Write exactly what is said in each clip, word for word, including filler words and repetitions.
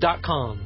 dot com.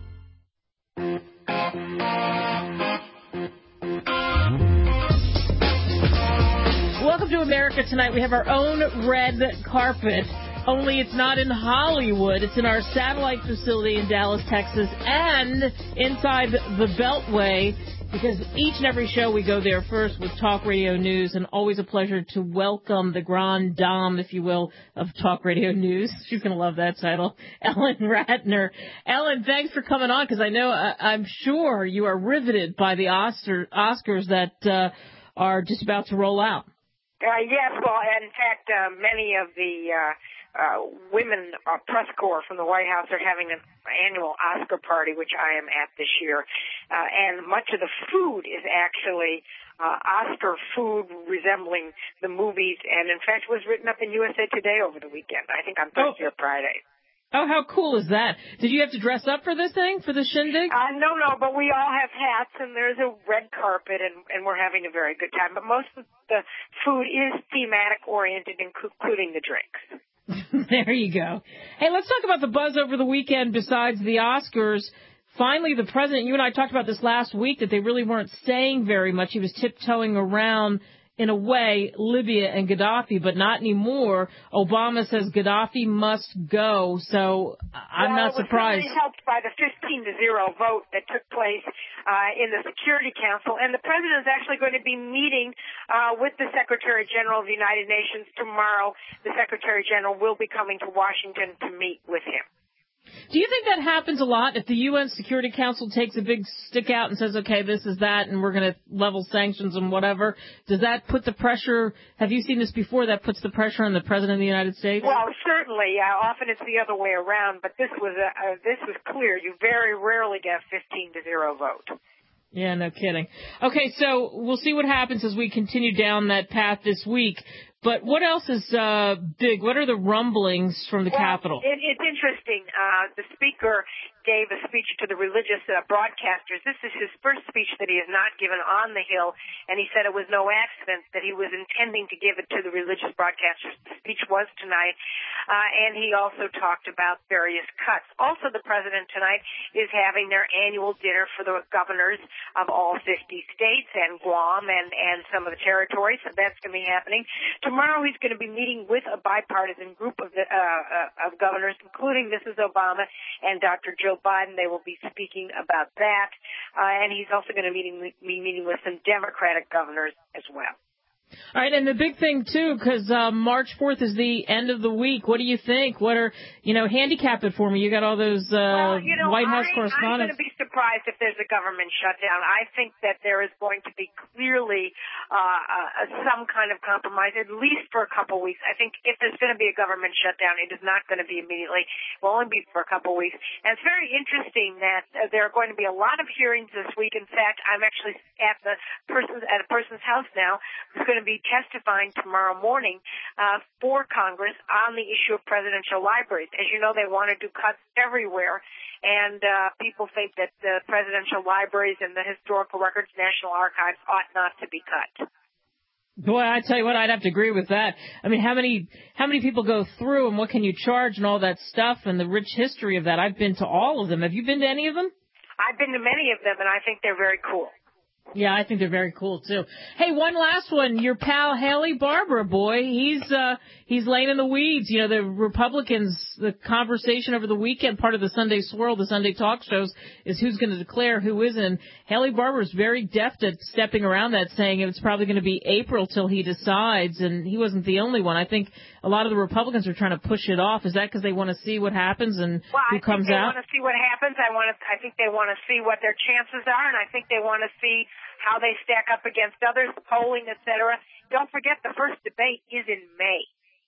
Welcome to America Tonight. We have our own red carpet, only it's not in Hollywood. It's in our satellite facility in Dallas, Texas, and inside the Beltway, because each and every show we go there first with Talk Radio News, and always a pleasure to welcome the grande dame, if you will, of Talk Radio News. She's going to love that title, Ellen Ratner. Ellen, thanks for coming on, because I know, uh, I'm sure you are riveted by the Oscar, Oscars that uh, are just about to roll out. Uh, yes, well, in fact, uh, many of the uh, uh, women uh, press corps from the White House are having an annual Oscar party, which I am at this year. Uh, and much of the food is actually uh, Oscar food resembling the movies, and in fact was written up in U S A Today over the weekend, I think on Thursday oh. or Friday. Oh, how cool is that? Did you have to dress up for this thing, for the shindig? Uh, no, no, but we all have hats, and there's a red carpet, and, and we're having a very good time. But most of the food is thematic-oriented, including the drinks. There you go. Hey, let's talk about the buzz over the weekend besides the Oscars. Finally, the president, you and I talked about this last week, that they really weren't saying very much. He was tiptoeing around, in a way, Libya and Gaddafi, but not anymore. Obama says Gaddafi must go, so I'm well, not surprised. Well, it was really helped by the fifteen to zero vote that took place uh, in the Security Council, and the president is actually going to be meeting uh, with the Secretary General of the United Nations tomorrow. The Secretary General will be coming to Washington to meet with him. Do you think that happens a lot if the U N Security Council takes a big stick out and says, okay, this is that, and we're going to level sanctions and whatever? Does that put the pressure, have you seen this before, that puts the pressure on the President of the United States? Well, certainly. Uh, often it's the other way around, but this was a, uh, this was clear. You very rarely get a fifteen to zero vote. Yeah, no kidding. Okay, so we'll see what happens as we continue down that path this week. But what else is uh, big? What are the rumblings from the well, Capitol? It, it's interesting. Uh, the speaker gave a speech to the religious uh, broadcasters. This is his first speech that he has not given on the Hill, and he said it was no accident that he was intending to give it to the religious broadcasters. The speech was tonight, uh, and he also talked about various cuts. Also, the president tonight is having their annual dinner for the governors of all fifty states and Guam and, and some of the territories, so that's going to be happening. Tomorrow he's going to be meeting with a bipartisan group of, the, uh, uh, of governors, including Missus Obama and Doctor Joe Biden. They will be speaking about that. Uh, and he's also going to meeting, be meeting with some Democratic governors as well. All right, and the big thing, too, because uh, March fourth is the end of the week. What do you think? What are, you know, handicap it for me. You got all those uh, well, you know, White House I, correspondents. I'm going to be surprised if there's a government shutdown. I think that there is going to be clearly uh, uh, some kind of compromise, at least for a couple weeks. I think if there's going to be a government shutdown, it is not going to be immediately. It will only be for a couple weeks. And it's very interesting that uh, there are going to be a lot of hearings this week. In fact, I'm actually at the person's at a person's house now who's going to be testifying tomorrow morning uh, for Congress on the issue of presidential libraries. As you know, they want to do cuts everywhere, and uh, people think that the presidential libraries and the historical records, National Archives, ought not to be cut. Boy, I tell you what, I'd have to agree with that. I mean, how many how many people go through, and what can you charge, and all that stuff, and the rich history of that? I've been to all of them. Have you been to any of them? I've been to many of them, and I think they're very cool. Yeah, I think they're very cool, too. Hey, one last one. Your pal Haley Barbour, boy, he's uh, he's laying in the weeds. You know, the Republicans, the conversation over the weekend, part of the Sunday Swirl, the Sunday talk shows, is who's going to declare who isn't. Haley Barbour is very deft at stepping around that, saying it's probably going to be April till he decides, and he wasn't the only one. I think a lot of the Republicans are trying to push it off. Is that because they want to see what happens and well, who comes out? Well, I think they want to see what happens. I want to. I think they want to see what their chances are, and I think they want to see how they stack up against others, polling, et cetera. Don't forget, the first debate is in May.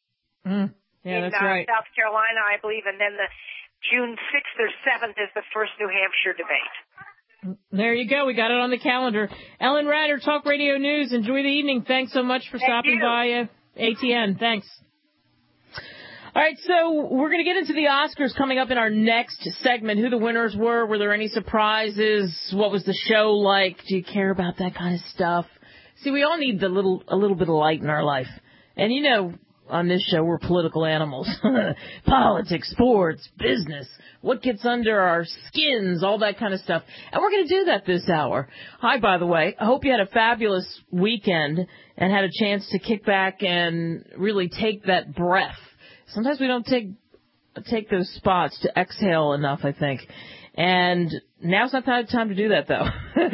Mm, yeah, in, that's uh, right. South Carolina, I believe, and then the June sixth or seventh is the first New Hampshire debate. There you go. We got it on the calendar. Ellen Ratner, Talk Radio News. Enjoy the evening. Thanks so much for Thank stopping you. by uh, A T N. Thanks. All right, so we're going to get into the Oscars coming up in our next segment. Who the winners were, were there any surprises, what was the show like, do you care about that kind of stuff? See, we all need the little a little bit of light in our life. And, you know, on this show, we're political animals. Politics, sports, business, what gets under our skins, all that kind of stuff. And we're going to do that this hour. Hi, by the way. I hope you had a fabulous weekend and had a chance to kick back and really take that breath. Sometimes we don't take take those spots to exhale enough, I think. And now's not the time to do that, though,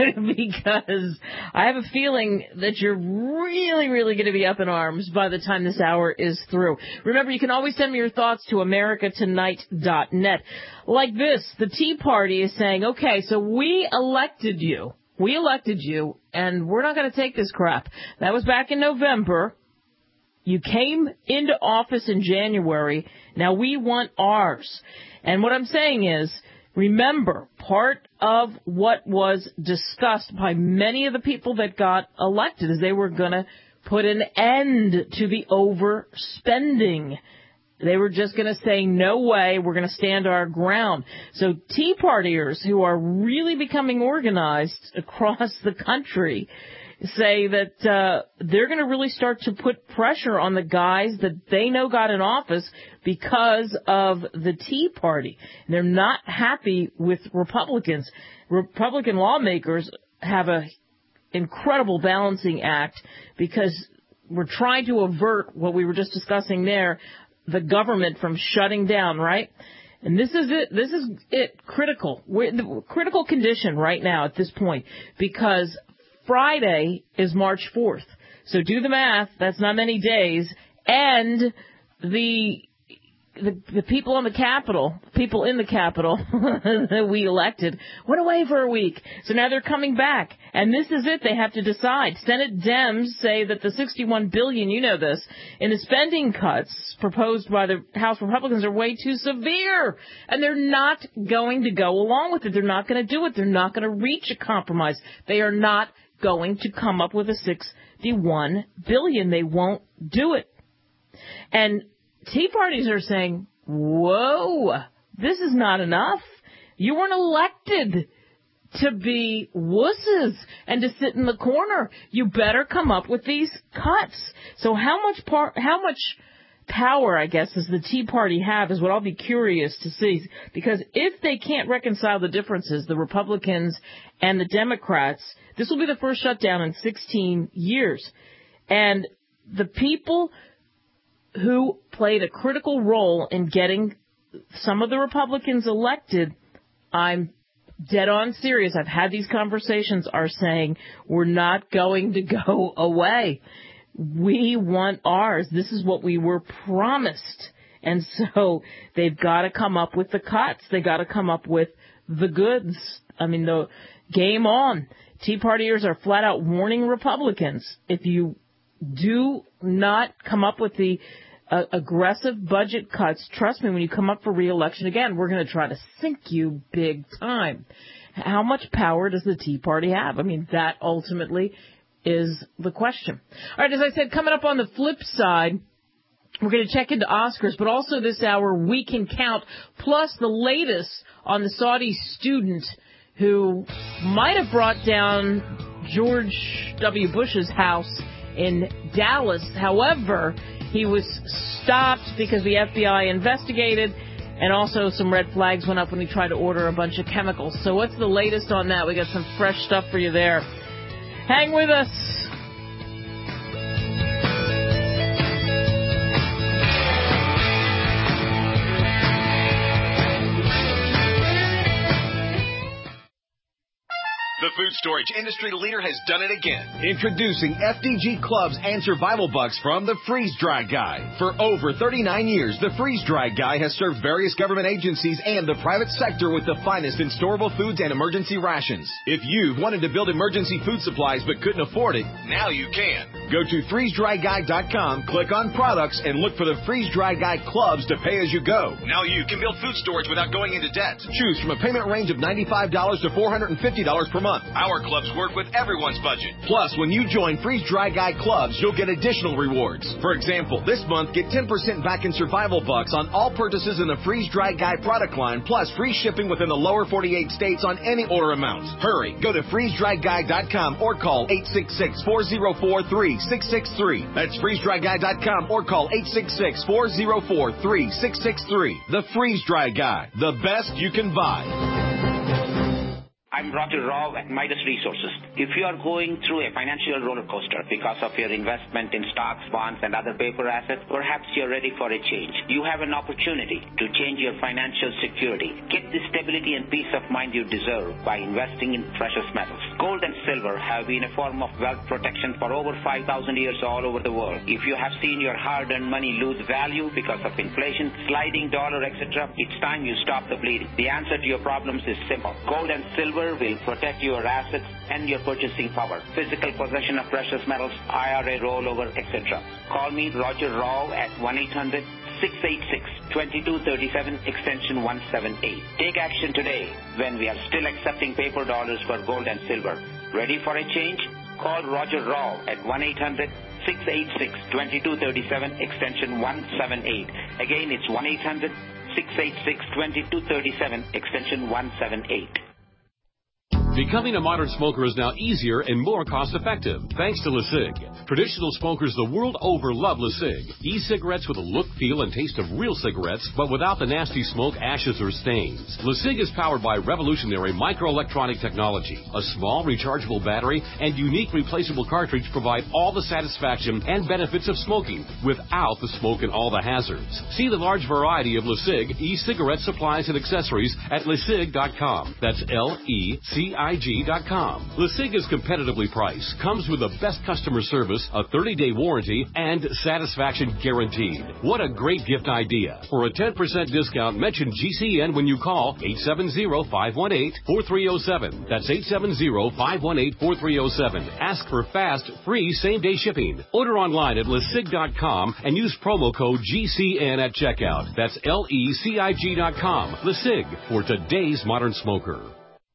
because I have a feeling that you're really, really going to be up in arms by the time this hour is through. Remember, you can always send me your thoughts to america tonight dot net. Like this, the Tea Party is saying, okay, so we elected you. We elected you, and we're not going to take this crap. That was back in November. You came into office in January. Now we want ours. And what I'm saying is, remember, part of what was discussed by many of the people that got elected is they were going to put an end to the overspending. They were just going to say, no way, we're going to stand our ground. So Tea Partiers who are really becoming organized across the country say that uh, they're going to really start to put pressure on the guys that they know got in office because of the Tea Party. They're not happy with Republicans. Republican lawmakers have a incredible balancing act because we're trying to avert what we were just discussing there, the government from shutting down, right? And this is it. This is it. Critical. We're in the critical condition right now at this point because Friday is March fourth. So do the math. That's not many days. And the the, the people on the Capitol, people in the Capitol that we elected, went away for a week. So now they're coming back. And this is it. They have to decide. Senate Dems say that the sixty-one billion dollars, you know this, in the spending cuts proposed by the House Republicans are way too severe. And they're not going to go along with it. They're not going to do it. They're not going to reach a compromise. They are not going to come up with a sixty-one billion dollars. They won't do it. And Tea Parties are saying, whoa, this is not enough. You weren't elected to be wusses and to sit in the corner. You better come up with these cuts. So how much par- how much power, I guess, does the Tea Party have is what I'll be curious to see. Because if they can't reconcile the differences, the Republicans and the Democrats, this will be the first shutdown in sixteen years. And the people who played a critical role in getting some of the Republicans elected, I'm dead on serious, I've had these conversations, are saying we're not going to go away. We want ours. This is what we were promised. And so they've got to come up with the cuts. They've got to come up with the goods. I mean, the game on. Tea Partiers are flat out warning Republicans. If you do not come up with the uh, aggressive budget cuts, trust me, when you come up for re-election again, we're going to try to sink you big time. How much power does the Tea Party have? I mean, that ultimately is the question. All right, as I said, coming up on the flip side, we're going to check into Oscars, but also this hour, We Can Count, plus the latest on the Saudi student who might have brought down George W. Bush's house in Dallas. However, he was stopped because the F B I investigated, and also some red flags went up when he tried to order a bunch of chemicals. So what's the latest on that? We got some fresh stuff for you there. Hang with us. The food storage industry leader has done it again. Introducing F D G Clubs and Survival Bucks from the Freeze Dry Guy. For over thirty-nine years, the Freeze Dry Guy has served various government agencies and the private sector with the finest in storable foods and emergency rations. If you've wanted to build emergency food supplies but couldn't afford it, now you can. Go to freeze dry guy dot com, click on products, and look for the Freeze Dry Guy Clubs to pay as you go. Now you can build food storage without going into debt. Choose from a payment range of ninety-five dollars to four hundred fifty dollars per month. Our clubs work with everyone's budget. Plus, when you join Freeze Dry Guy Clubs, you'll get additional rewards. For example, this month, get ten percent back in Survival Bucks on all purchases in the Freeze Dry Guy product line, plus free shipping within the lower forty-eight states on any order amount. Hurry, go to freeze dry guy dot com or call eight six six, four zero four, three three six six three. That's freeze dry guy dot com or call eight six six, four oh four, three six six three. The Freeze Dry Guy, the best you can buy. I'm Roger Rao at Midas Resources. If you are going through a financial roller coaster because of your investment in stocks, bonds, and other paper assets, perhaps you're ready for a change. You have an opportunity to change your financial security. Get the stability and peace of mind you deserve by investing in precious metals. Gold and silver have been a form of wealth protection for over five thousand years all over the world. If you have seen your hard-earned money lose value because of inflation, sliding dollar, et cetera, it's time you stop the bleeding. The answer to your problems is simple. Gold and silver will protect your assets and your purchasing power. Physical possession of precious metals, I R A rollover, et cetera. Call me, Roger Rao, at one eight hundred, six eight six, two two three seven, extension one seven eight. Take action today when we are still accepting paper dollars for gold and silver. Ready for a change? Call Roger Rao at one eight hundred, six eight six, two two three seven, extension one seven eight. Again, it's one eight hundred, six eight six, two two three seven, extension one seven eight. Becoming a modern smoker is now easier and more cost-effective, thanks to LeSig. Traditional smokers the world over love LeSig. E-cigarettes with a look, feel, and taste of real cigarettes, but without the nasty smoke, ashes, or stains. LeSig is powered by revolutionary microelectronic technology. A small rechargeable battery and unique replaceable cartridge provide all the satisfaction and benefits of smoking without the smoke and all the hazards. See the large variety of LeSig e-cigarette supplies and accessories at lesig dot com. That's L E C I G dot com. LeSig is competitively priced, comes with the best customer service, a thirty-day warranty, and satisfaction guaranteed. What a great gift idea. For a ten percent discount, mention G C N when you call eight seven zero, five one eight, four three zero seven. That's eight seven zero, five one eight, four three zero seven. Ask for fast, free same-day shipping. Order online at lesig dot com and use promo code G C N at checkout. That's L E C I G dot com. LeSig, for today's modern smoker.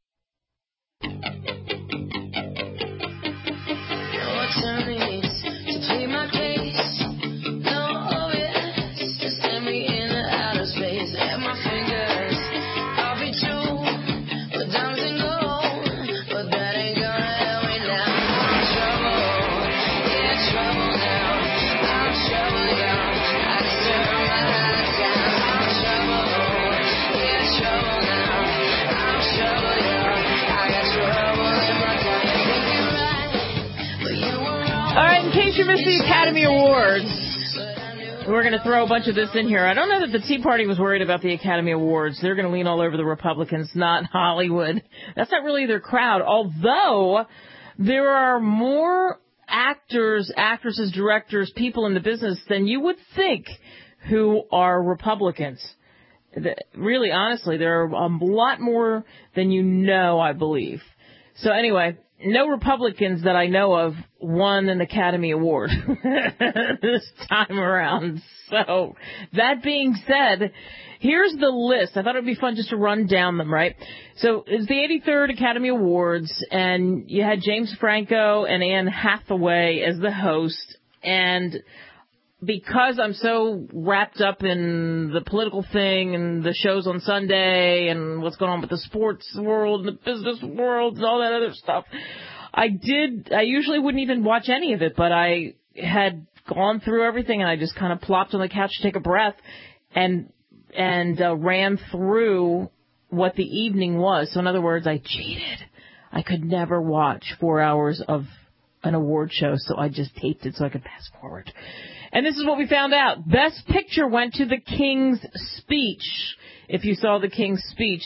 You missed the Academy Awards. We're going to throw a bunch of this in here. I don't know that the Tea Party was worried about the Academy Awards. They're going to lean all over the Republicans, not Hollywood. That's not really their crowd, although there are more actors, actresses, directors, people in the business than you would think who are Republicans. Really, honestly, there are a lot more than you know, I believe. So anyway, no Republicans that I know of won an Academy Award this time around. So that being said, here's the list. I thought it would be fun just to run down them, right? So it's the eighty-third Academy Awards, and you had James Franco and Anne Hathaway as the host. And because I'm so wrapped up in the political thing and the shows on Sunday and what's going on with the sports world and the business world and all that other stuff, I did, I usually wouldn't even watch any of it, but I had gone through everything and I just kind of plopped on the couch to take a breath and, and uh, ran through what the evening was. So in other words, I cheated. I could never watch four hours of an award show, so I just taped it so I could fast forward. And this is what we found out. Best Picture went to The King's Speech. If you saw The King's Speech.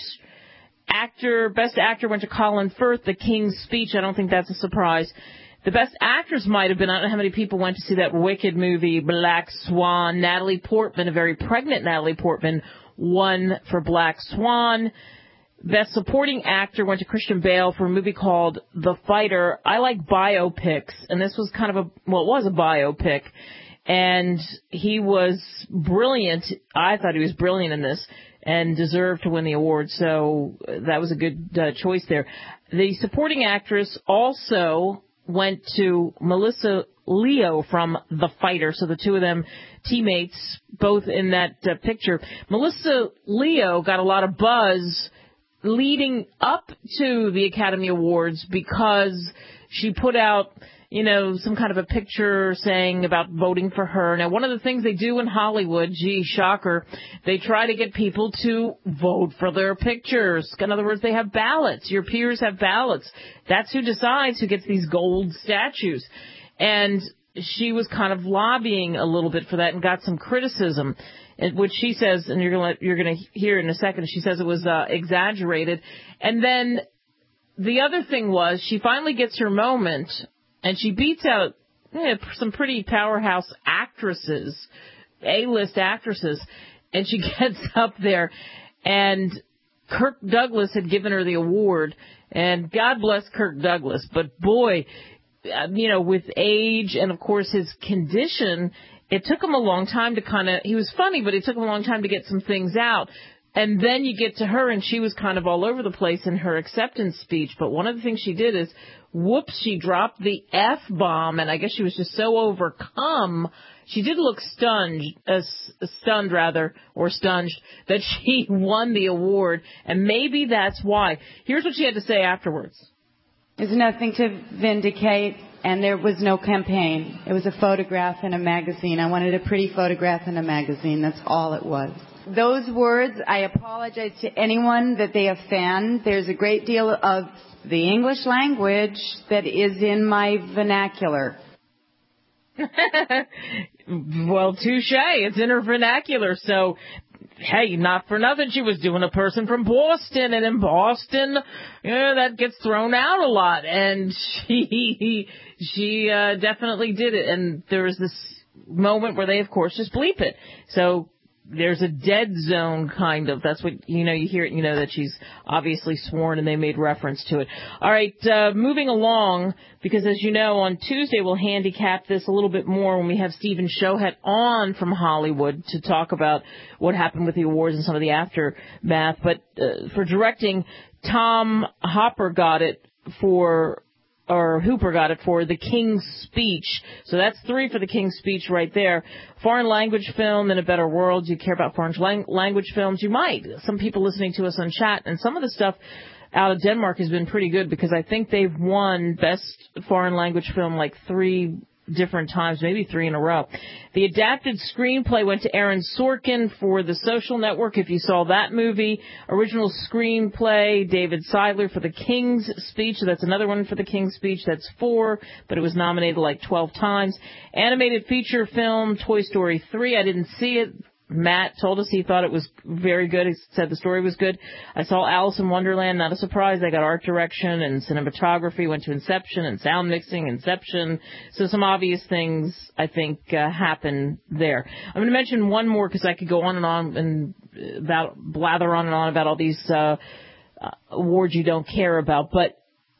Actor, Best Actor went to Colin Firth, The King's Speech. I don't think that's a surprise. The Best Actress might have been, I don't know how many people went to see that Wicked movie, Black Swan. Natalie Portman, a very pregnant Natalie Portman, won for Black Swan. Best Supporting Actor went to Christian Bale for a movie called The Fighter. I like biopics, and this was kind of a, well, it was a biopic. And he was brilliant. I thought he was brilliant in this and deserved to win the award. So that was a good uh, choice there. The supporting actress also went to Melissa Leo from The Fighter. So the two of them, teammates, both in that uh, picture. Melissa Leo got a lot of buzz leading up to the Academy Awards because she put out you know, some kind of a picture saying about voting for her. Now, one of the things they do in Hollywood, gee, shocker, they try to get people to vote for their pictures. In other words, they have ballots. Your peers have ballots. That's who decides who gets these gold statues. And she was kind of lobbying a little bit for that and got some criticism, which she says, and you're going to you're going to hear in a second, she says it was uh, exaggerated. And then the other thing was she finally gets her moment, and she beats out eh, some pretty powerhouse actresses, A-list actresses, and she gets up there, and Kirk Douglas had given her the award, and God bless Kirk Douglas, but boy, you know, with age and, of course, his condition, it took him a long time to kind of, he was funny, but it took him a long time to get some things out. And then you get to her, and she was kind of all over the place in her acceptance speech. But one of the things she did is, whoops, she dropped the F-bomb, and I guess she was just so overcome. She did look stunned, uh, stunned rather, or stunged, that she won the award, and maybe that's why. Here's what she had to say afterwards. There's nothing to vindicate, and there was no campaign. It was a photograph in a magazine. I wanted a pretty photograph in a magazine. That's all it was. Those words, I apologize to anyone that they offend. There's a great deal of the English language that is in my vernacular. Well, touche. It's in her vernacular, so... Hey, not for nothing, she was doing a person from Boston, and in Boston, you know, that gets thrown out a lot, and she she uh, definitely did it, and there was this moment where they, of course, just bleep it. So there's a dead zone, kind of. That's what, you know, you hear it, you know that she's obviously sworn, and they made reference to it. All right, uh, moving along, because as you know, on Tuesday we'll handicap this a little bit more when we have Stephen Shohet on from Hollywood to talk about what happened with the awards and some of the aftermath. But uh, for directing, Tom Hopper got it for... or Hooper got it for The King's Speech. So that's three for The King's Speech right there. Foreign language film in a better world. You care about foreign lang- language films? You might. Some people listening to us on chat, and some of the stuff out of Denmark has been pretty good, because I think they've won Best Foreign Language Film like three different times, maybe three in a row. The adapted screenplay went to Aaron Sorkin for The Social Network, if you saw that movie. Original screenplay, David Seidler for The King's Speech. So that's another one for The King's Speech. That's four, but it was nominated like twelve times. Animated feature film, Toy Story three. I didn't see it. Matt told us he thought it was very good. He said the story was good. I saw Alice in Wonderland. Not a surprise. I got art direction and cinematography. Went to Inception and sound mixing, Inception. So some obvious things, I think, uh, happen there. I'm going to mention one more because I could go on and on and about blather on and on about all these uh, uh, awards you don't care about. But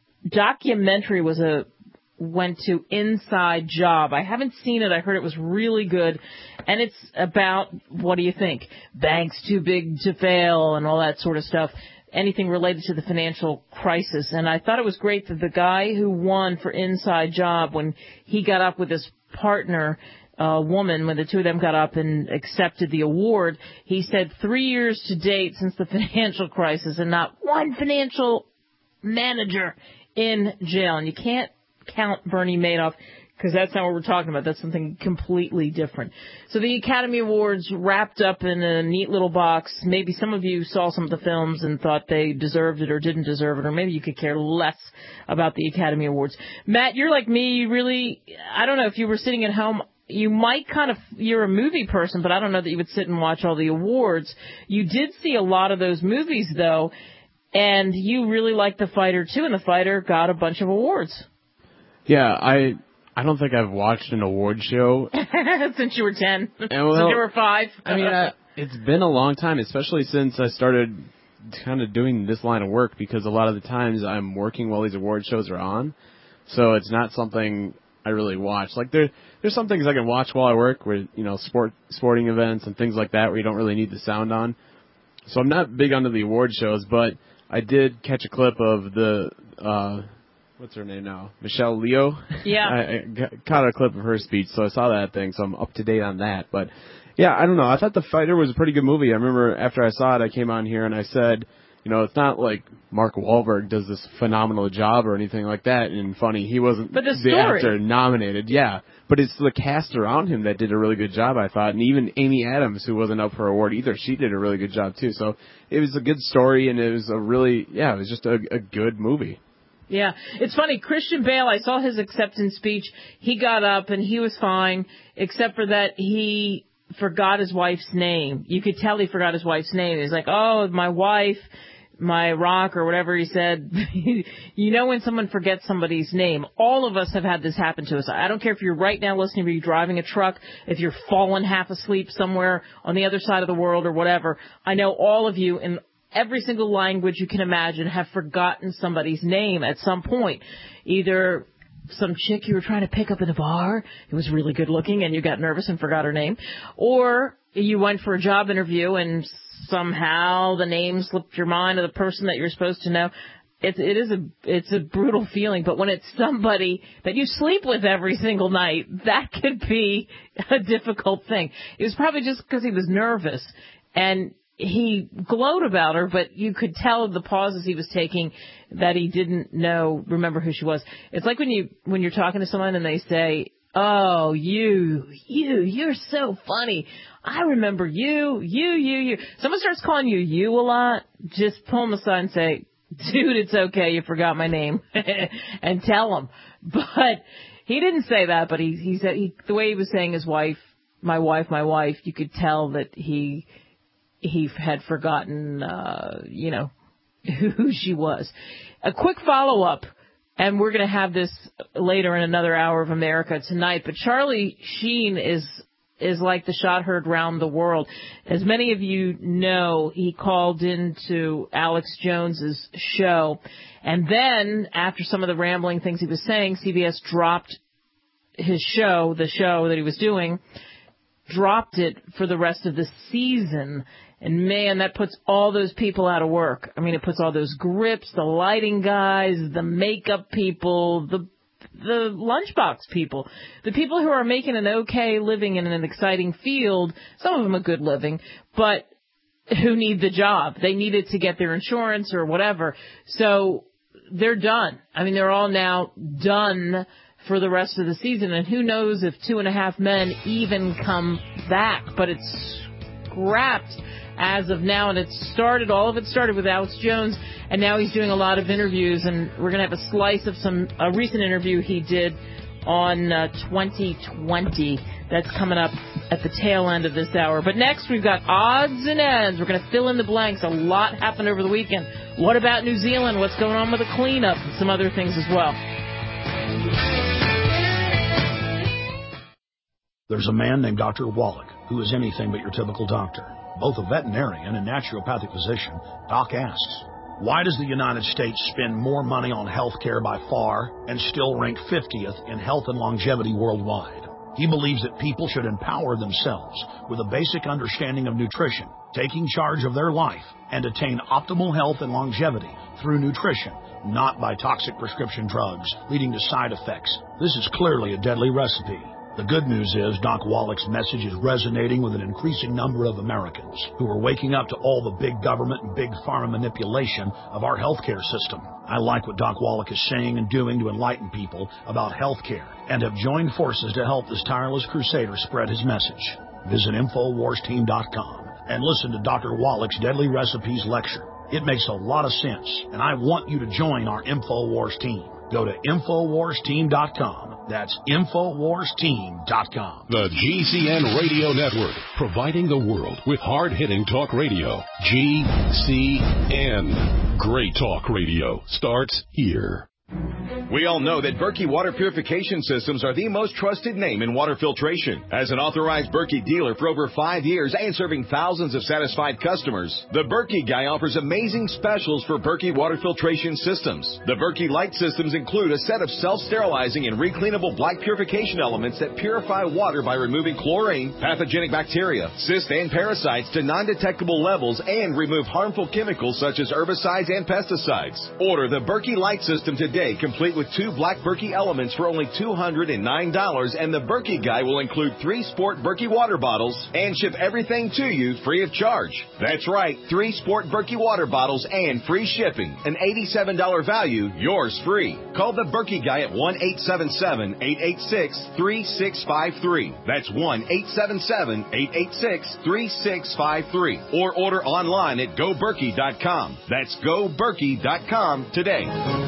documentary was a went to Inside Job. I haven't seen it. I heard it was really good. And it's about, what do you think? Banks too big to fail and all that sort of stuff. Anything related to the financial crisis. And I thought it was great that the guy who won for Inside Job, when he got up with his partner, uh, woman, when the two of them got up and accepted the award, he said three years to date since the financial crisis and not one financial manager in jail. And you can't count Bernie Madoff, because that's not what we're talking about. That's something completely different. So the Academy Awards wrapped up in a neat little box. Maybe some of you saw some of the films and thought they deserved it or didn't deserve it, or maybe you could care less about the Academy Awards. Matt, you're like me. You really, I don't know, if you were sitting at home, you might kind of, you're a movie person, but I don't know that you would sit and watch all the awards. You did see a lot of those movies, though, and you really liked The Fighter, too, and The Fighter got a bunch of awards. Yeah, I I don't think I've watched an award show since you were ten. And well, since you were five. I mean, I, it's been a long time, especially since I started kind of doing this line of work, because a lot of the times I'm working while these award shows are on, so it's not something I really watch. Like there there's some things I can watch while I work, where you know sport sporting events and things like that, where you don't really need the sound on. So I'm not big onto the award shows, but I did catch a clip of the. Uh, What's her name now? Michelle Leo? Yeah. I, I caught a clip of her speech, so I saw that thing, so I'm up to date on that. But, yeah, I don't know. I thought The Fighter was a pretty good movie. I remember after I saw it, I came on here and I said, You know, it's not like Mark Wahlberg does this phenomenal job or anything like that. And funny, he wasn't but the, the actor nominated. Yeah, but it's the cast around him that did a really good job, I thought. And even Amy Adams, who wasn't up for an award either, she did a really good job too. So it was a good story, and it was a really, yeah, it was just a, a good movie. Yeah, it's funny. Christian Bale, I saw his acceptance speech. He got up and he was fine, except for that he forgot his wife's name. You could tell he forgot his wife's name. He's like, oh, my wife, my rock, or whatever he said. You know when someone forgets somebody's name. All of us have had this happen to us. I don't care if you're right now listening, if you're driving a truck, if you're fallen half asleep somewhere on the other side of the world or whatever. I know all of you in every single language you can imagine have forgotten somebody's name at some point. Either some chick you were trying to pick up in a bar who was really good looking and you got nervous and forgot her name, or you went for a job interview and somehow the name slipped your mind of the person that you're supposed to know. It, it is a it's a brutal feeling, but when it's somebody that you sleep with every single night, that could be a difficult thing. It was probably just because he was nervous, and he glowed about her, but you could tell the pauses he was taking that he didn't know, remember who she was. It's like when you when you're talking to someone and they say, oh, you, you, you're so funny. I remember you, you, you, you. Someone starts calling you you a lot, just pull them aside and say, dude, it's okay, you forgot my name, and tell him. But he didn't say that, but he, he said, he, the way he was saying his wife, my wife, my wife, you could tell that he, he had forgotten, uh, you know, who she was. A quick follow-up, and we're going to have this later in another hour of America tonight, but Charlie Sheen is is like the shot heard round the world. As many of you know, he called into Alex Jones's show, and then after some of the rambling things he was saying, C B S dropped his show, the show that he was doing, dropped it for the rest of the season. And, man, that puts all those people out of work. I mean, it puts all those grips, the lighting guys, the makeup people, the the lunchbox people, the people who are making an okay living in an exciting field, some of them a good living, but who need the job. They need it to get their insurance or whatever. So they're done. I mean, they're all now done for the rest of the season. And who knows if Two and a Half Men even come back. But it's scrapped as of now, and it started, all of it started with Alex Jones, and now he's doing a lot of interviews, and we're going to have a slice of some a recent interview he did on uh, twenty twenty. That's coming up at the tail end of this hour. But next, we've got odds and ends. We're going to fill in the blanks. A lot happened over the weekend. What about New Zealand? What's going on with the cleanup? And some other things as well. There's a man named Doctor Wallach who is anything but your typical doctor. Both a veterinarian and naturopathic physician, Doc asks, why does the United States spend more money on health care by far and still rank fiftieth in health and longevity worldwide? He believes that people should empower themselves with a basic understanding of nutrition, taking charge of their life, and attain optimal health and longevity through nutrition, not by toxic prescription drugs leading to side effects. This is clearly a deadly recipe. The good news is Doc Wallach's message is resonating with an increasing number of Americans who are waking up to all the big government and big pharma manipulation of our healthcare system. I like what Doc Wallach is saying and doing to enlighten people about healthcare and have joined forces to help this tireless crusader spread his message. Visit Infowars Team dot com and listen to Doctor Wallach's Deadly Recipes lecture. It makes a lot of sense, and I want you to join our Infowars team. Go to Infowars Team dot com. That's Infowars Team dot com. The G C N Radio Network, providing the world with hard-hitting talk radio. G C N. Great talk radio starts here. We all know that Berkey Water Purification Systems are the most trusted name in water filtration. As an authorized Berkey dealer for over five years and serving thousands of satisfied customers, the Berkey Guy offers amazing specials for Berkey Water Filtration Systems. The Berkey Light Systems include a set of self-sterilizing and recleanable black purification elements that purify water by removing chlorine, pathogenic bacteria, cysts, and parasites to non-detectable levels and remove harmful chemicals such as herbicides and pesticides. Order the Berkey Light System today day, complete with two black Berkey elements for only two hundred nine dollars, and the Berkey Guy will include three Sport Berkey water bottles and ship everything to you free of charge. That's right, three Sport Berkey water bottles and free shipping. An eighty-seven dollars value, yours free. Call the Berkey Guy at one eight seven seven, eight eight six, three six five three. That's one eight seven seven, eight eight six, three six five three. Or order online at go berkey dot com. That's go berkey dot com today.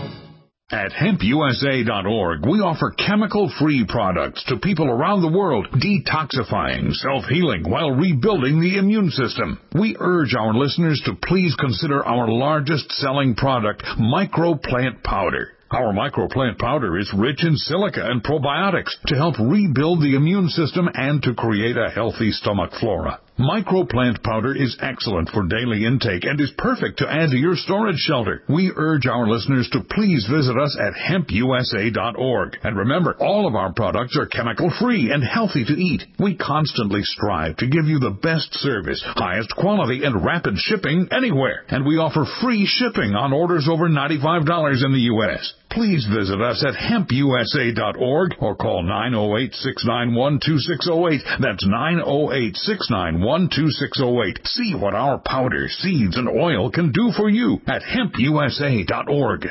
At hemp U S A dot org, we offer chemical-free products to people around the world, detoxifying, self-healing, while rebuilding the immune system. We urge our listeners to please consider our largest-selling product, Microplant Powder. Our microplant powder is rich in silica and probiotics to help rebuild the immune system and to create a healthy stomach flora. Microplant powder is excellent for daily intake and is perfect to add to your storage shelter. We urge our listeners to please visit us at hemp U S A dot org. And remember, all of our products are chemical-free and healthy to eat. We constantly strive to give you the best service, highest quality, and rapid shipping anywhere. And we offer free shipping on orders over ninety-five dollars in the U S Please visit us at hemp U S A dot org or call nine oh eight, six nine one, two six oh eight. That's nine oh eight, six nine one, two six oh eight. See what our powder, seeds, and oil can do for you at hemp U S A dot org.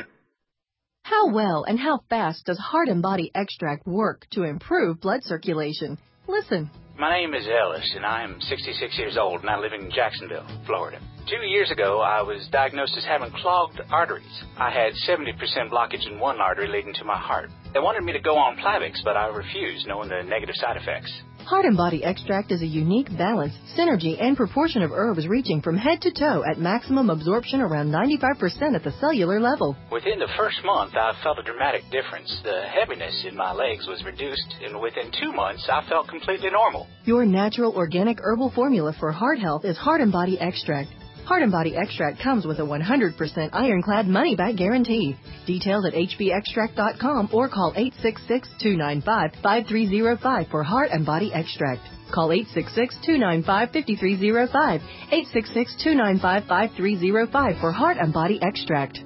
How well and how fast does Heart and Body Extract work to improve blood circulation? Listen. My name is Ellis, and I am sixty-six years old, and I live in Jacksonville, Florida. Two years ago, I was diagnosed as having clogged arteries. I had seventy percent blockage in one artery leading to my heart. They wanted me to go on Plavix, but I refused, knowing the negative side effects. Heart and Body Extract is a unique balance, synergy, and proportion of herbs reaching from head to toe at maximum absorption around ninety-five percent at the cellular level. Within the first month, I felt a dramatic difference. The heaviness in my legs was reduced, and within two months, I felt completely normal. Your natural organic herbal formula for heart health is Heart and Body Extract. Heart and Body Extract comes with a one hundred percent ironclad money-back guarantee. Details at h b extract dot com or call eight six six, two nine five, five three zero five for Heart and Body Extract. Call eight six six, two nine five, five three zero five, eight six six, two nine five, five three zero five for Heart and Body Extract.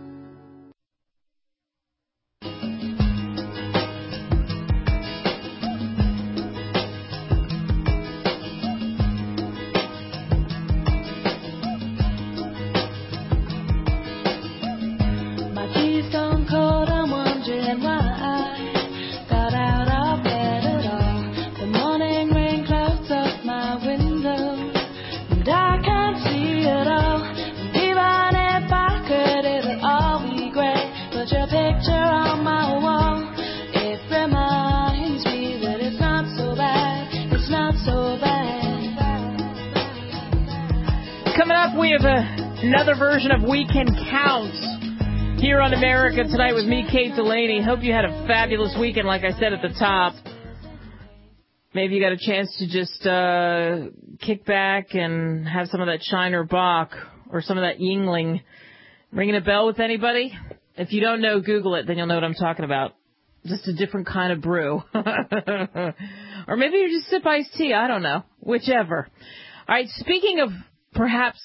We have a, another version of We Can Count here on America Tonight with me, Kate Delaney. Hope you had a fabulous weekend, like I said at the top. Maybe you got a chance to just uh, kick back and have some of that Shiner Bock or some of that Yingling. Ringing a bell with anybody? If you don't know, Google it, then you'll know what I'm talking about. Just a different kind of brew. Or maybe you just sip iced tea. I don't know. Whichever. All right, speaking of perhaps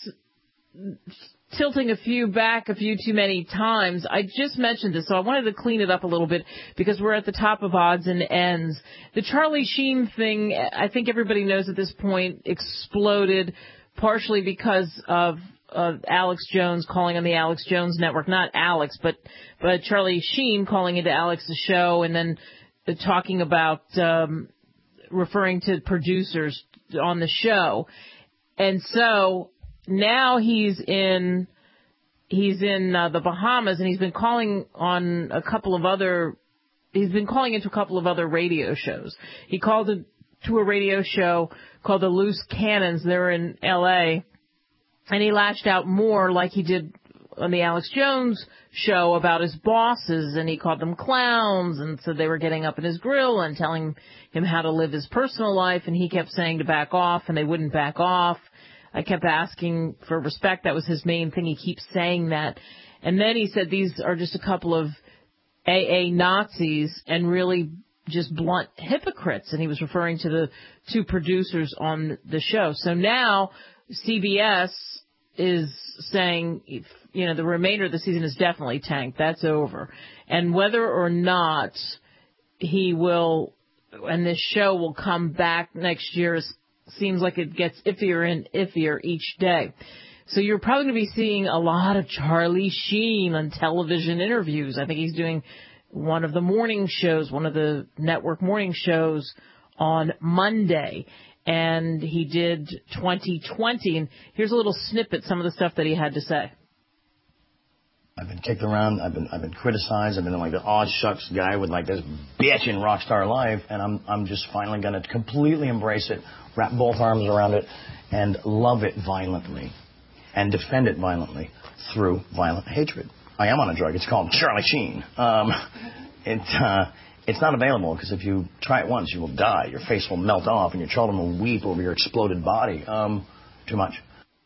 tilting a few back a few too many times, I just mentioned this, so I wanted to clean it up a little bit because we're at the top of odds and ends. The Charlie Sheen thing, I think everybody knows at this point, exploded partially because of uh, Alex Jones calling on the Alex Jones Network. Not Alex, but, but Charlie Sheen calling into Alex's show and then uh, talking about um, referring to producers on the show. And so now he's in he's in uh, the Bahamas, and he's been calling on a couple of other he's been calling into a couple of other radio shows. He called it to a radio show called the Loose Cannons. They're in L A, and he lashed out more like he did on the Alex Jones show about his bosses, and he called them clowns and said they were getting up in his grill and telling him how to live his personal life, and he kept saying to back off, and they wouldn't back off. I kept asking for respect. That was his main thing. He keeps saying that. And then he said these are just a couple of A A Nazis and really just blunt hypocrites. And he was referring to the two producers on the show. So now C B S is saying, you know, the remainder of the season is definitely tanked. That's over. And whether or not he will, and this show will come back next year, seems like it gets iffier and iffier each day. So you're probably going to be seeing a lot of Charlie Sheen on television interviews. I think he's doing one of the morning shows, one of the network morning shows on Monday. And he did twenty twenty. And here's a little snippet, some of the stuff that he had to say. I've been kicked around. I've been I've been criticized. I've been like the odd shucks guy with like this bitch in rock star life. And I'm I'm just finally going to completely embrace it, wrap both arms around it, and love it violently. And defend it violently through violent hatred. I am on a drug. It's called Charlie Sheen. Um, it, uh, it's not available because if you try it once, you will die. Your face will melt off and your children will weep over your exploded body. Um, too much.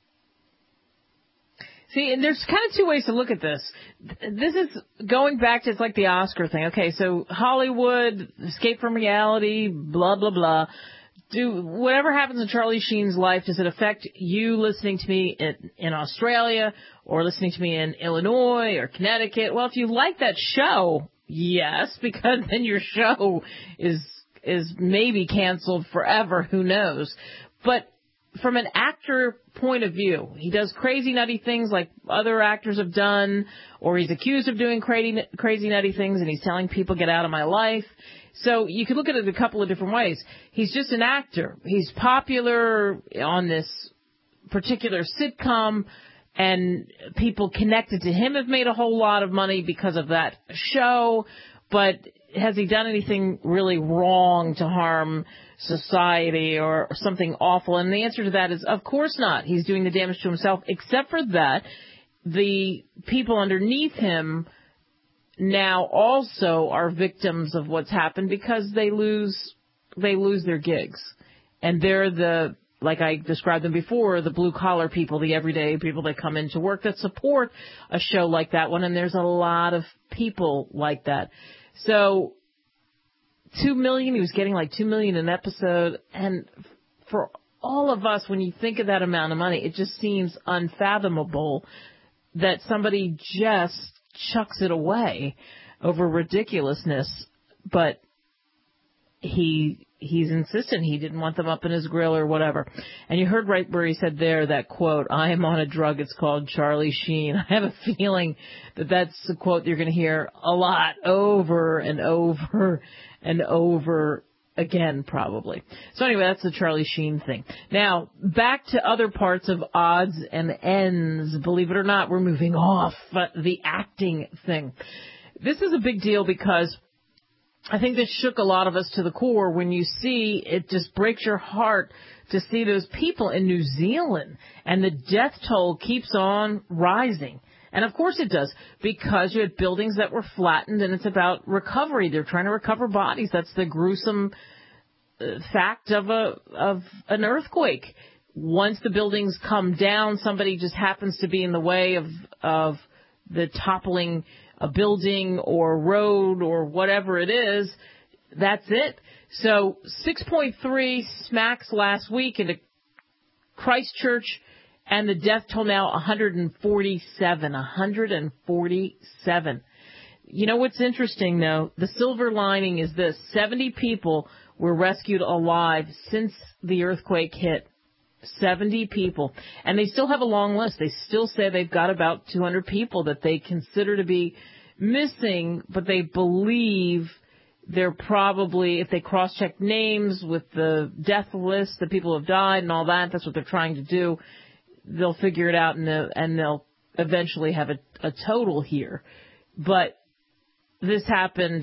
See, and there's kind of two ways to look at this. This is going back to, it's like the Oscar thing. Okay, so Hollywood, escape from reality, blah, blah, blah. Do whatever happens in Charlie Sheen's life, does it affect you listening to me in, in Australia or listening to me in Illinois or Connecticut? Well, if you like that show, yes, because then your show is is maybe canceled forever. Who knows? But from an actor point of view, he does crazy nutty things like other actors have done, or he's accused of doing crazy crazy nutty things, and he's telling people, get out of my life. So you could look at it a couple of different ways. He's just an actor. He's popular on this particular sitcom, and people connected to him have made a whole lot of money because of that show. But has he done anything really wrong to harm society or something awful? And the answer to that is, of course not. He's doing the damage to himself, except for that the people underneath him now also are victims of what's happened because they lose they lose their gigs. And they're the, like I described them before, the blue-collar people, the everyday people that come into work that support a show like that one. And there's a lot of people like that. So two million dollars, he was getting like two million dollars an episode. And for all of us, when you think of that amount of money, it just seems unfathomable that somebody just chucks it away over ridiculousness. But he he's insistent he didn't want them up in his grill or whatever. And you heard right where he said there, that quote, I am on a drug, it's called Charlie Sheen. I have a feeling that that's a quote you're going to hear a lot over and over and over again, probably. So anyway, that's the Charlie Sheen thing. Now, back to other parts of odds and ends. Believe it or not, we're moving off the acting thing. This is a big deal because I think this shook a lot of us to the core when you see, it just breaks your heart to see those people in New Zealand, and the death toll keeps on rising. And of course it does, because you had buildings that were flattened, and it's about recovery. They're trying to recover bodies. That's the gruesome uh, fact of a of an earthquake. Once the buildings come down, somebody just happens to be in the way of of the toppling a building or road or whatever it is. That's it. So six point three smacks last week into Christchurch. And the death toll now one hundred forty-seven. one hundred forty-seven. You know what's interesting, though? The silver lining is this. seventy people were rescued alive since the earthquake hit. seventy people. And they still have a long list. They still say they've got about two hundred people that they consider to be missing, but they believe they're probably, if they cross-check names with the death list, the people who have died and all that, that's what they're trying to do. They'll figure it out, and they'll, and they'll eventually have a, a total here. But this happened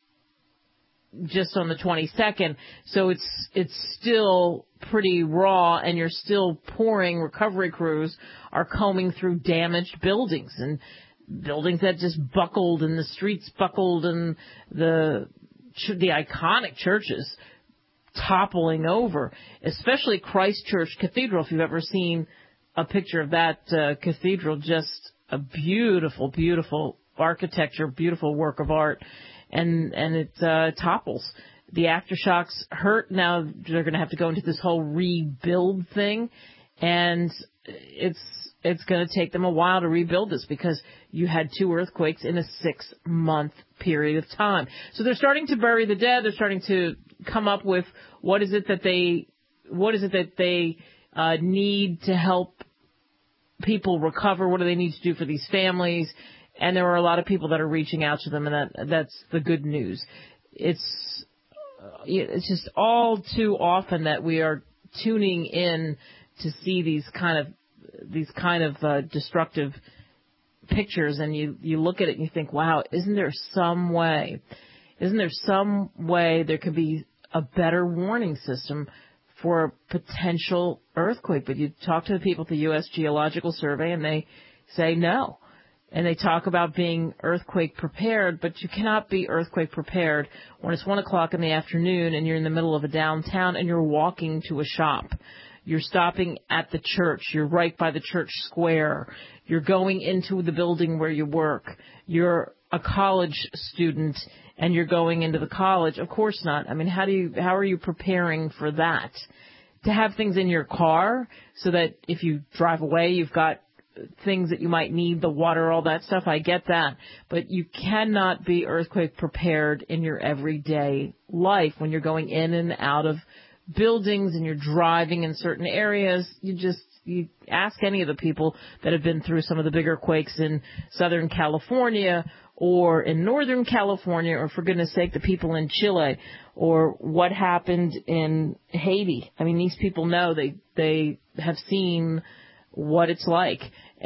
just on the twenty-second, so it's it's still pretty raw, and you're still pouring. Recovery crews are combing through damaged buildings, and buildings that just buckled, and the streets buckled, and the the iconic churches toppling over, especially Christchurch Cathedral. If you've ever seen a picture of that uh, cathedral, just a beautiful, beautiful architecture, beautiful work of art, and and it uh, topples. The aftershocks hurt. Now they're going to have to go into this whole rebuild thing, and it's it's going to take them a while to rebuild this because you had two earthquakes in a six-month period of time. So they're starting to bury the dead. They're starting to come up with what is it that they, what is it that they uh, need to help people recover. What do they need to do for these families? And there are a lot of people that are reaching out to them, and that that's the good news. It's it's just all too often that we are tuning in to see these kind of these kind of uh, destructive pictures, and you you look at it and you think, wow, isn't there some way? Isn't there some way there could be a better warning system for a potential earthquake? But you talk to the people at the U S Geological Survey, and they say no. And they talk about being earthquake prepared, but you cannot be earthquake prepared when it's one o'clock in the afternoon and you're in the middle of a downtown and you're walking to a shop. You're stopping at the church. You're right by the church square. You're going into the building where you work. You're a college student and you're going into the college. Of course not. I mean, how do you, how are you preparing for that? To have things in your car so that if you drive away, you've got things that you might need, the water, all that stuff. I get that. But you cannot be earthquake prepared in your everyday life when you're going in and out of buildings and you're driving in certain areas. You just, you ask any of the people that have been through some of the bigger quakes in Southern California or in Northern California, or for goodness sake, the people in Chile, or what happened in Haiti. I mean, these people know, they, they have seen what it's like.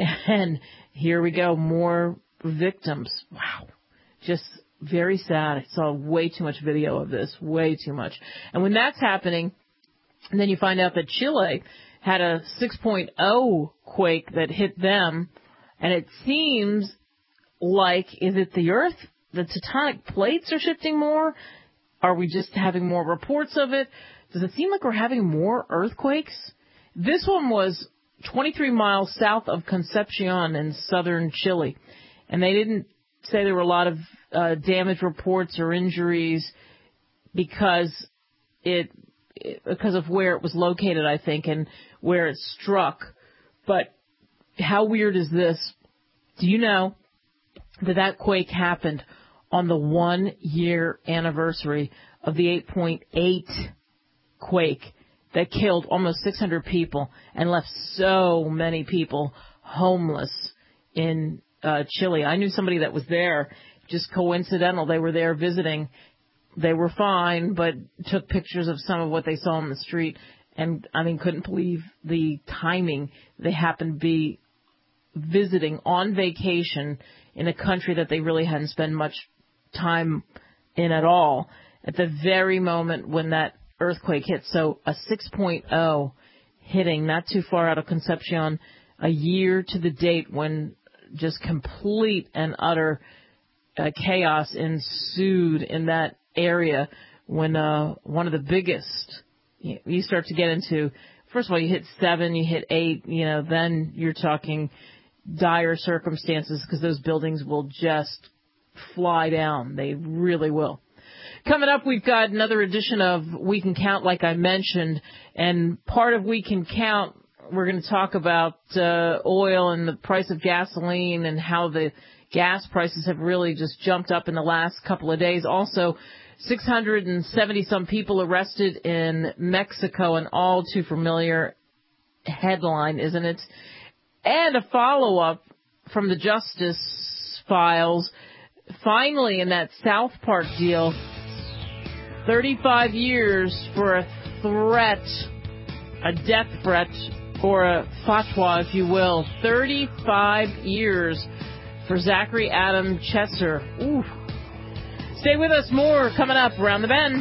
And here we go, more victims. Wow. Just very sad. I saw way too much video of this, way too much. And when that's happening, and then you find out that Chile had a six point oh quake that hit them, and it seems like, is it the earth? The tectonic plates are shifting more? Are we just having more reports of it? Does it seem like we're having more earthquakes? This one was twenty-three miles south of Concepcion in southern Chile. And they didn't say there were a lot of uh, damage reports or injuries because it, it because of where it was located, I think, and where it struck. But how weird is this? Do you know that that quake happened on the one-year anniversary of the eight point eight quake that killed almost six hundred people and left so many people homeless in uh, Chile? I knew somebody that was there, just coincidental. They were there visiting. They were fine, but took pictures of some of what they saw on the street. And, I mean, couldn't believe the timing. They happened to be visiting on vacation in a country that they really hadn't spent much time in at all at the very moment when that earthquake hit. So a six point oh hitting not too far out of Concepcion, a year to the date when just complete and utter uh, chaos ensued in that area, when uh, one of the biggest, you, you start to get into, first of all, you hit seven, you hit eight, you know, then you're talking dire circumstances because those buildings will just fly down. They really will. Coming up, we've got another edition of We Can Count, like I mentioned, and part of We Can Count, we're going to talk about uh, oil and the price of gasoline and how the gas prices have really just jumped up in the last couple of days. Also, six hundred seventy some people arrested in Mexico, an all too familiar headline, isn't it? And a follow-up from the Justice Files. Finally, in that South Park deal, thirty-five years for a threat, a death threat, or a fatwa, if you will. thirty-five years for Zachary Adam Chesser. Ooh. Stay with us, more coming up around the bend.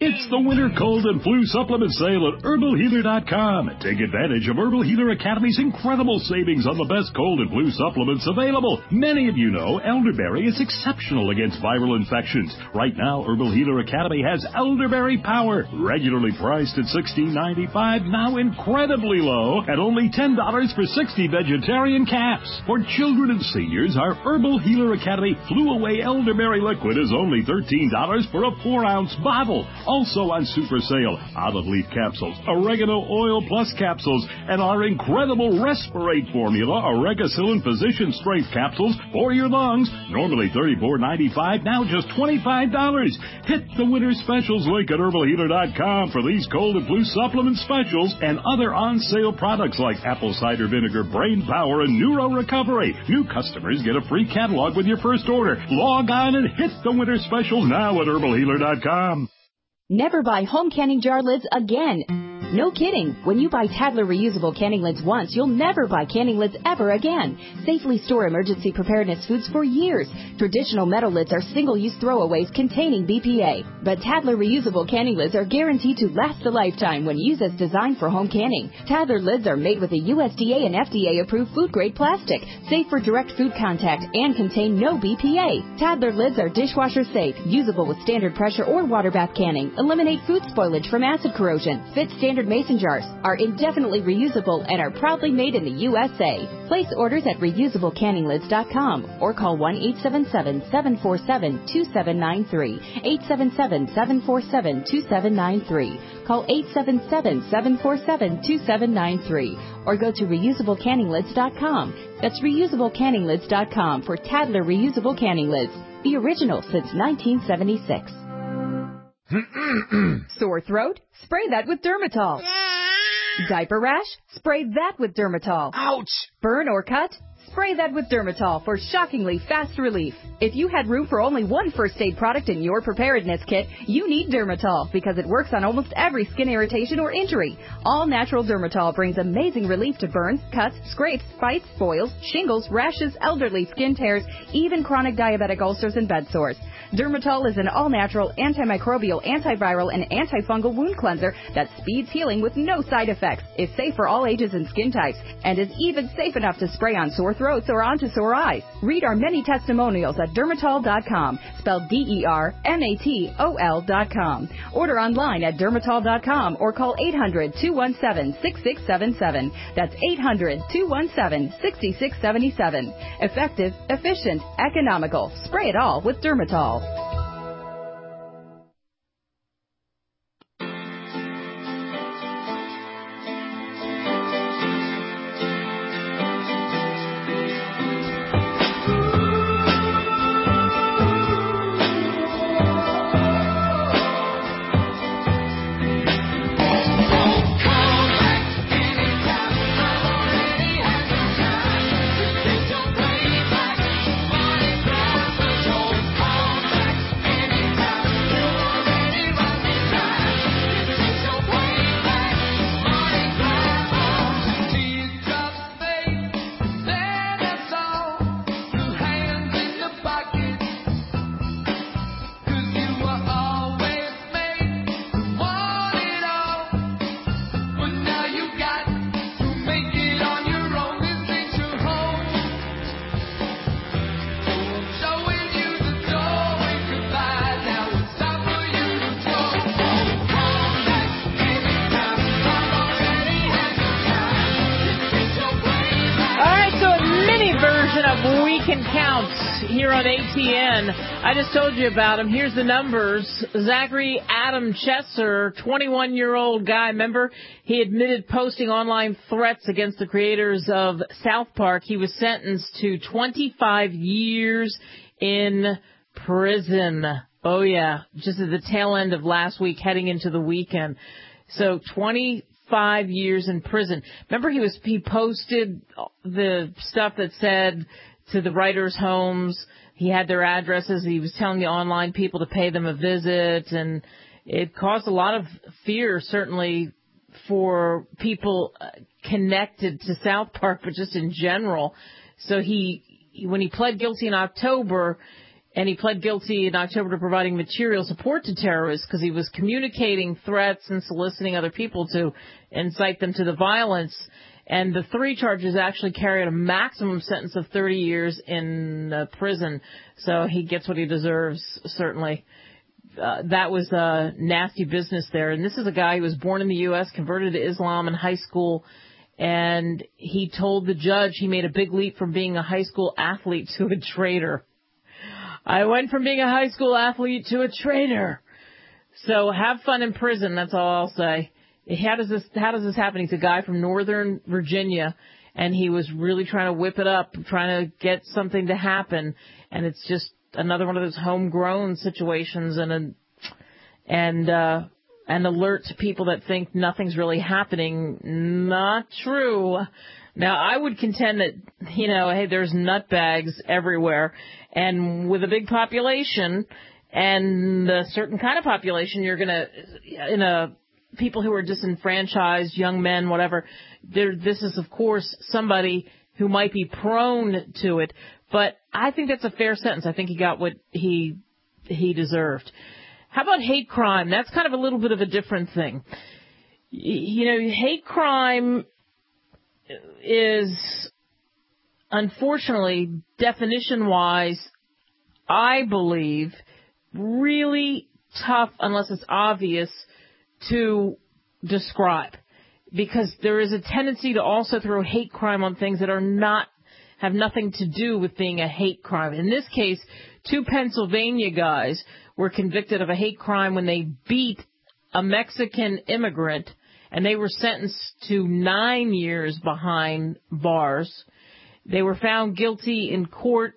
It's the winter cold and flu supplement sale at herbal healer dot com. Take advantage of Herbal Healer Academy's incredible savings on the best cold and flu supplements available. Many of you know elderberry is exceptional against viral infections. Right now, Herbal Healer Academy has Elderberry Power, regularly priced at sixteen ninety-five, now incredibly low at only ten dollars for sixty vegetarian caps. For children and seniors, our Herbal Healer Academy Flu Away Elderberry Liquid is only thirteen dollars for a four ounce bottle. Also on super sale, olive leaf capsules, oregano oil plus capsules, and our incredible Respirate formula, Oregacillin Physician Strength capsules for your lungs. Normally thirty-four ninety-five, now just twenty-five dollars. Hit the winter specials link at herbal healer dot com for these cold and flu supplement specials and other on sale products like apple cider vinegar, brain power, and neuro recovery. New customers get a free catalog with your first order. Log on and hit the winter specials now at herbal healer dot com. Never buy home canning jar lids again. No kidding. When you buy Tadler reusable canning lids once, you'll never buy canning lids ever again. Safely store emergency preparedness foods for years. Traditional metal lids are single-use throwaways containing B P A. But Tadler reusable canning lids are guaranteed to last a lifetime when used as designed for home canning. Tadler lids are made with a U S D A and F D A-approved food-grade plastic, safe for direct food contact, and contain no B P A. Tadler lids are dishwasher safe, usable with standard pressure or water bath canning, eliminate food spoilage from acid corrosion, fit standard mason jars, are indefinitely reusable, and are proudly made in the U S A. Place orders at reusable canning lids dot com or call one eight seven seven, seven four seven, two seven nine three, eight seven seven, seven four seven, two seven nine three. Call eight seven seven, seven four seven, two seven nine three or go to reusable canning lids dot com. That's reusable canning lids dot com for Tadler reusable canning lids, the original since nineteen seventy-six. Sore throat? Spray that with Dermatol. Diaper rash? Spray that with Dermatol. Ouch! Burn or cut? Spray that with Dermatol for shockingly fast relief. If you had room for only one first aid product in your preparedness kit, you need Dermatol because it works on almost every skin irritation or injury. All natural Dermatol brings amazing relief to burns, cuts, scrapes, bites, boils, shingles, rashes, elderly skin tears, even chronic diabetic ulcers and bed sores. Dermatol is an all-natural, antimicrobial, antiviral, and antifungal wound cleanser that speeds healing with no side effects, is safe for all ages and skin types, and is even safe enough to spray on sore throats or onto sore eyes. Read our many testimonials at dermatol dot com, spelled D E R M A T O L dot com. Order online at dermatol dot com or call eight hundred, two one seven, six six seven seven. That's eight hundred, two one seven, six six seven seven. Effective, efficient, economical. Spray it all with Dermatol. Here on A T N. I just told you about him. Here's the numbers. Zachary Adam Chesser, twenty-one-year-old guy. Remember, he admitted posting online threats against the creators of South Park. He was sentenced to twenty-five years in prison. Oh, yeah, just at the tail end of last week, heading into the weekend. So twenty-five years in prison. Remember, he was he posted the stuff that said to the writers' homes. He had their addresses. He was telling the online people to pay them a visit, and it caused a lot of fear, certainly, for people connected to South Park, but just in general. So he, when he pled guilty in October, And he pled guilty in October to providing material support to terrorists because he was communicating threats and soliciting other people to incite them to the violence. And the three charges actually carry a maximum sentence of thirty years in uh, prison. So he gets what he deserves, certainly. Uh, that was uh, nasty business there. And this is a guy who was born in the U S, converted to Islam in high school, and he told the judge he made a big leap from being a high school athlete to a traitor. I went from being a high school athlete to a traitor. So have fun in prison, that's all I'll say. How does this, how does this happen? He's a guy from Northern Virginia, and he was really trying to whip it up, trying to get something to happen, and it's just another one of those homegrown situations, and a, and uh, an alert to people that think nothing's really happening. Not true. Now, I would contend that, you know, hey, there's nutbags everywhere, and with a big population and a certain kind of population, you're going to, in a people who are disenfranchised, young men, whatever, there, this is, of course, somebody who might be prone to it. But I think that's a fair sentence. I think he got what he he deserved. How about hate crime? That's kind of a little bit of a different thing. You know, hate crime is, unfortunately, definition-wise, I believe, really tough unless it's obvious to describe, because there is a tendency to also throw hate crime on things that are not, have nothing to do with being a hate crime. In this case, two Pennsylvania guys were convicted of a hate crime when they beat a Mexican immigrant, and they were sentenced to nine years behind bars. They were found guilty in court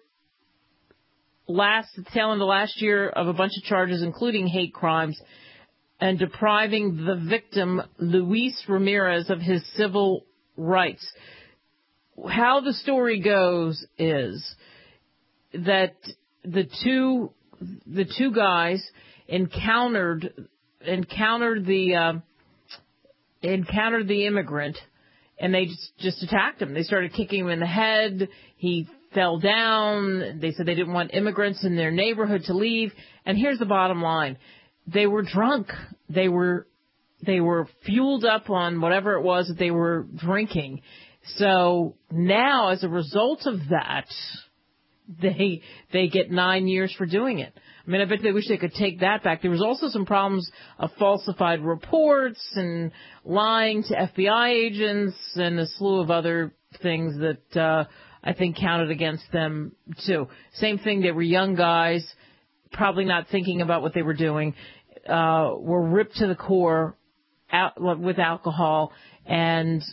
last, tail end of last year of a bunch of charges, including hate crimes, and depriving the victim, Luis Ramirez, of his civil rights. How the story goes is that the two the two guys encountered encountered the uh, encountered the immigrant, and they just, just attacked him. They started kicking him in the head. He fell down. They said they didn't want immigrants in their neighborhood to leave. And here's the bottom line. They were drunk. They were they were fueled up on whatever it was that they were drinking. So now, as a result of that, they they get nine years for doing it. I mean, I bet they wish they could take that back. There was also some problems of falsified reports and lying to F B I agents and a slew of other things that uh, I think counted against them, too. Same thing, they were young guys, probably not thinking about what they were doing, uh, were ripped to the core out, with alcohol, and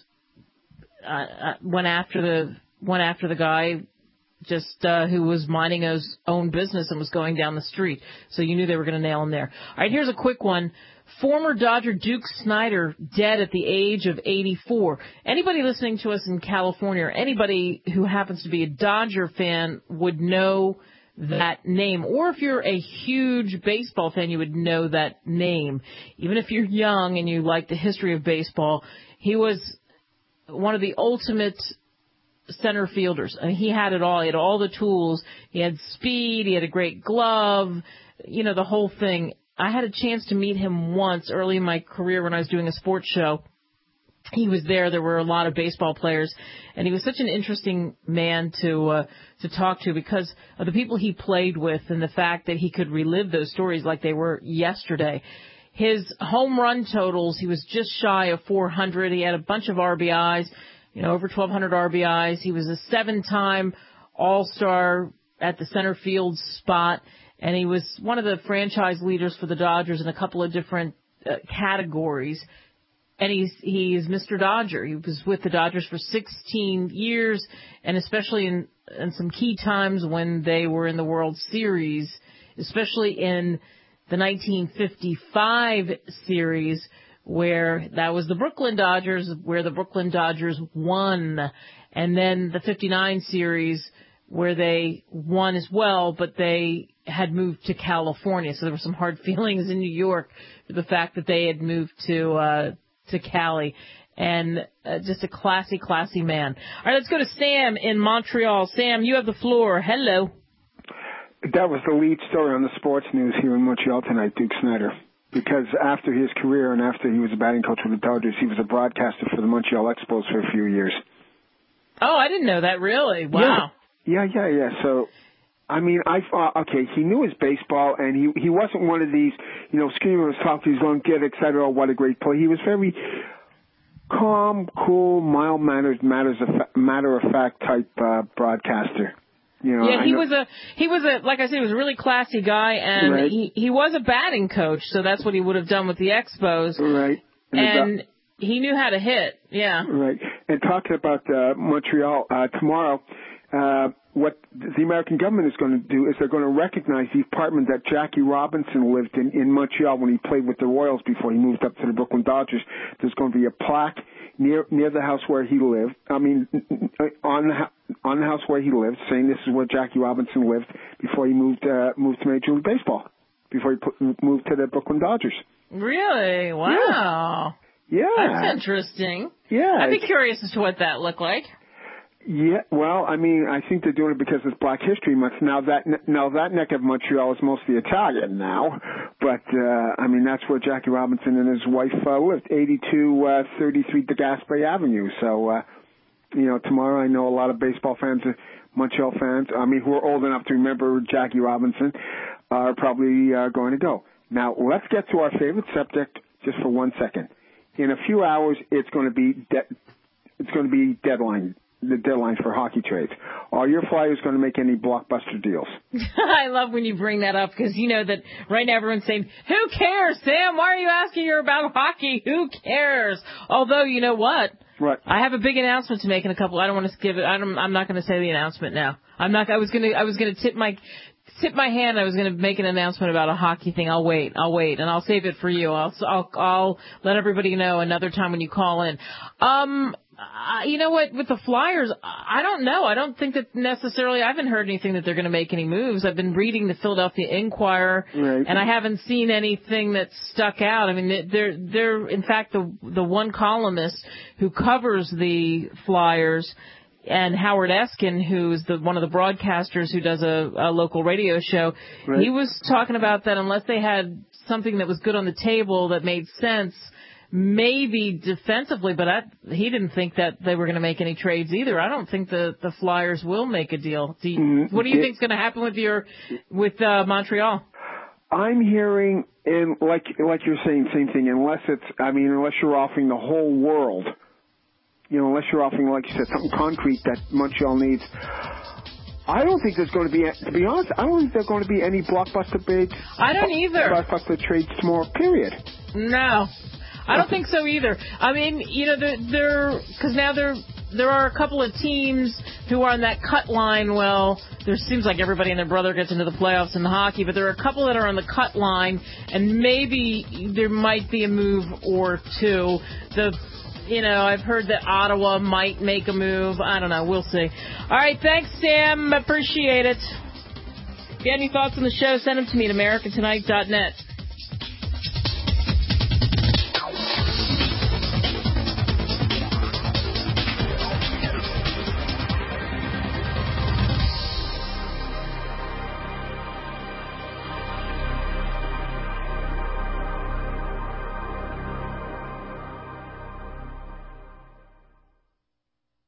uh, went after the went after the guy just uh, who was minding his own business and was going down the street. So you knew they were going to nail him there. All right, here's a quick one. Former Dodger Duke Snider dead at the age of eighty-four. Anybody listening to us in California, or anybody who happens to be a Dodger fan, would know that name. Or if you're a huge baseball fan, you would know that name. Even if you're young and you like the history of baseball, he was one of the ultimate center fielders. I mean, he had it all. He had all the tools. He had speed. He had a great glove. You know, the whole thing. I had a chance to meet him once early in my career when I was doing a sports show. He was there. There were a lot of baseball players, and he was such an interesting man to uh, to talk to because of the people he played with and the fact that he could relive those stories like they were yesterday. His home run totals, he was just shy of four hundred. He had a bunch of R B Is. You know, over twelve hundred R B Is. He was a seven-time All-Star at the center field spot, and he was one of the franchise leaders for the Dodgers in a couple of different uh, categories. And he's he's Mister Dodger. He was with the Dodgers for sixteen years, and especially in, in some key times when they were in the World Series, especially in the nineteen fifty-five series, where that was the Brooklyn Dodgers, where the Brooklyn Dodgers won. And then the fifty-nine series, where they won as well, but they had moved to California. So there were some hard feelings in New York for the fact that they had moved to uh, to Cali. And uh, just a classy, classy man. All right, let's go to Sam in Montreal. Sam, you have the floor. Hello. That was the lead story on the sports news here in Montreal tonight, Duke Snider. Because after his career and after he was a batting coach with the Dodgers, he was a broadcaster for the Montreal Expos for a few years. Oh, I didn't know that, really. Wow. Yeah, yeah, yeah. yeah. So, I mean, I thought, okay, he knew his baseball, and he he wasn't one of these, you know, screamers, talking, he's going to get, et cetera, oh, what a great play. He was very calm, cool, mild-mannered, matters of, matter-of-fact type uh, broadcaster. You know, yeah, he was a he was a like I said, he was a really classy guy, and right. he he was a batting coach, so that's what he would have done with the Expos. Right. And, and he knew how to hit. Yeah. Right. And talking about uh, Montreal uh, tomorrow, uh, what the American government is going to do is they're going to recognize the apartment that Jackie Robinson lived in in Montreal when he played with the Royals before he moved up to the Brooklyn Dodgers. There's going to be a plaque near near the house where he lived. I mean, on the on the house where he lived, saying this is where Jackie Robinson lived before he moved uh, moved to Major League Baseball, before he put, moved to the Brooklyn Dodgers. Really? Wow. Yeah. That's interesting. Yeah. I'd be curious as to what that looked like. Yeah, well, I mean, I think they're doing it because it's Black History Month. Now that now that neck of Montreal is mostly Italian now, but uh, I mean that's where Jackie Robinson and his wife uh, lived, eighty-two thirty-three De Gaspé Avenue. So, uh, you know, tomorrow I know a lot of baseball fans, uh, Montreal fans, I mean, who are old enough to remember Jackie Robinson, are probably uh, going to go. Now let's get to our favorite subject just for one second. In a few hours, it's going to be de- it's going to be deadline. The deadline for hockey trades. Are your Flyers going to make any blockbuster deals? I love when you bring that up because you know that right now everyone's saying, who cares, Sam? Why are you asking her about hockey? Who cares? Although, you know what? Right. I have a big announcement to make in a couple. I don't want to give it. I don't, I'm not going to say the announcement now. I'm not. I was going to. I was going to tip my tip my hand. I was going to make an announcement about a hockey thing. I'll wait. I'll wait, and I'll save it for you. I'll. I'll. I'll let everybody know another time when you call in. Um. Uh, you know what, with the Flyers, I don't know. I don't think that necessarily, I haven't heard anything that they're going to make any moves. I've been reading the Philadelphia Inquirer, right. and I haven't seen anything that stuck out. I mean, they're, they're, in fact, the, the one columnist who covers the Flyers, and Howard Eskin, who's the, one of the broadcasters who does a, a local radio show, right. he was talking about that unless they had something that was good on the table that made sense, maybe defensively, but I, he didn't think that they were going to make any trades either. I don't think the, the Flyers will make a deal. Do you, mm-hmm. What do you it, think is going to happen with your with uh, Montreal? I'm hearing, and like like you're saying, same thing. Unless it's, I mean, unless you're offering the whole world, you know, unless you're offering, like you said, something concrete that Montreal needs. I don't think there's going to be, to be honest, I don't think there's going to be any blockbuster bids. I don't either. Blockbuster trades tomorrow. Period. No. I don't think so either. I mean, you know, there, because now there there are a couple of teams who are on that cut line. Well, there seems like everybody and their brother gets into the playoffs in hockey, but there are a couple that are on the cut line, and maybe there might be a move or two. The, you know, I've heard that Ottawa might make a move. I don't know. We'll see. All right, thanks, Sam. Appreciate it. If you have any thoughts on the show, send them to me at american tonight dot net.